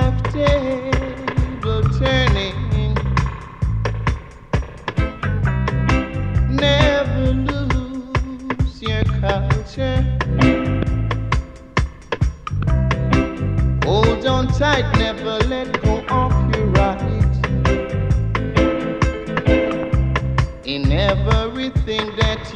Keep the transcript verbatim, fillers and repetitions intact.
life table turning. Never lose your culture. Hold on tight, never let go of your rights. In everything that